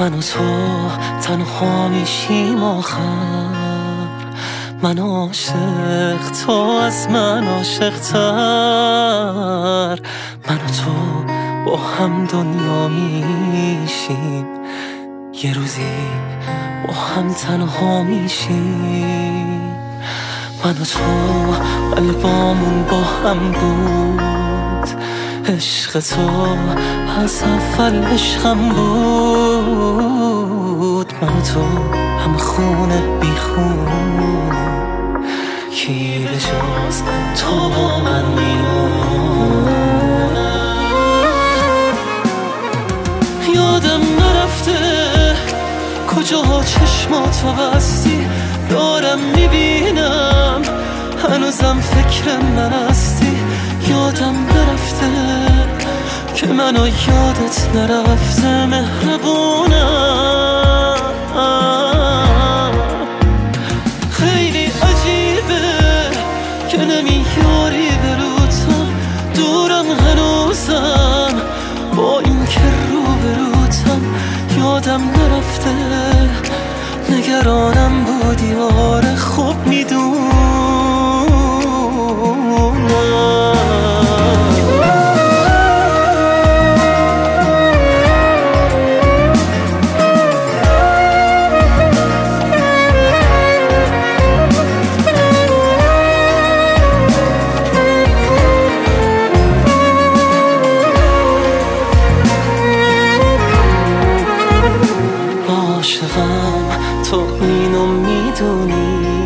من و تو تنها میشیم آخر، من عاشق، تو از من عاشق‌تر. من و تو با هم دنیا میشیم، یه روزی با هم تنها میشیم. من و تو قلبامون با هم بود، عشق تو از اول عشقم بود. من و تو هم خونه بی خونه، کی به جز تو با من میمونه. یادم نرفته کجا چشماتو بستی، دارم میبینم هنوزم فکر من هستی. یادم نرفته که منو یادت نرفته، مهربونم. خیلی عجیبه که نمیاری بروتم، دورم هنوزم با این که رو بروتم. یادم نرفته نگرانم بودی، آره خوب میدونم. عاشقم تو اینو میدونی،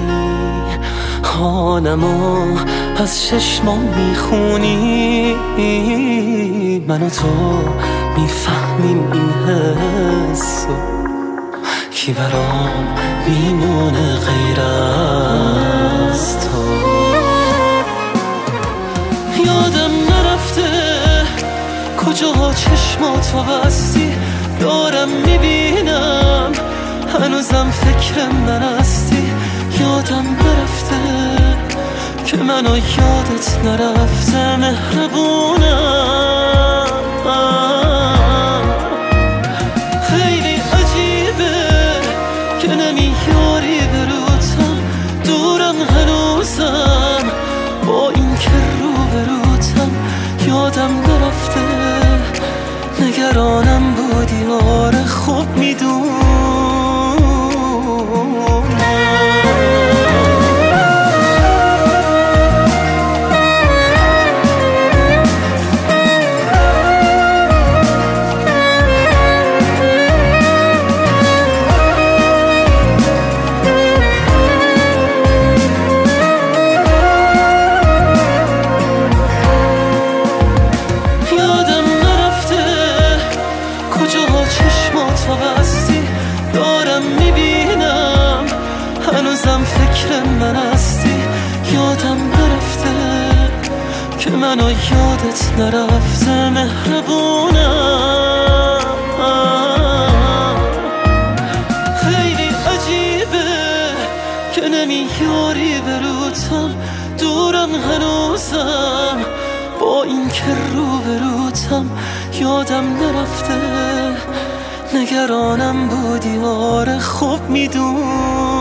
حالمو از چشمام میخونی. من و تو میفهمیم این حسو، کی برام میمونه غیر از تو. یادم نرفته کجا چشماتو بستی، دارم میبینم هنوزم فکر من هستی. یادم نرفته که منو یادت نرفته، مهربونم. خیلی عجیبه که نمیاری بروتم، دورم هنوزم با این که رو بروتم. یادم نرفته نگرانم بودی، آره خوب میدونم. چشماتو بستی، دارم میبینم هنوزم فکر من هستی. یادم نرفته که منو یادت نرفته، مهربونم. خیلی عجیبه که نمیاری بروتم، دورم هنوزم با این که رو بروتم. یادم نرفته نگرانم بودی، آره خوب میدونم.